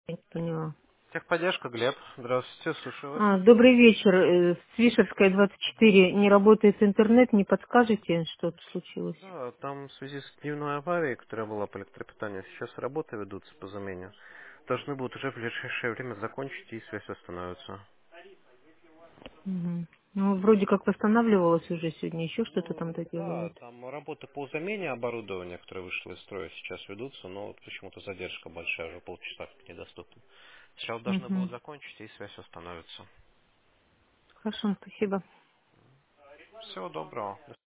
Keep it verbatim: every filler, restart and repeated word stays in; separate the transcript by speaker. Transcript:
Speaker 1: Я не поняла.
Speaker 2: Техподдержка, Глеб. Здравствуйте, слушаю вас.
Speaker 1: А, добрый вечер. Э, С Вишерская двадцать четыре не работает интернет. Не подскажете, что тут случилось?
Speaker 2: Да, там в связи с дневной аварией, которая была по электропитанию, сейчас работы ведутся по замене. Должны будут уже в ближайшее время закончить и связь остановится.
Speaker 1: Мгм. Ну, вроде как восстанавливалось уже сегодня, еще что-то там
Speaker 2: Ну, да,
Speaker 1: доделывают.
Speaker 2: там работы по замене оборудования, которое вышло из строя, сейчас ведутся, но вот почему-то задержка большая, уже полчаса как недоступна. Сейчас должны будут
Speaker 1: Мгм.
Speaker 2: закончить и связь остановится.
Speaker 1: Хорошо, спасибо.
Speaker 2: Всего доброго.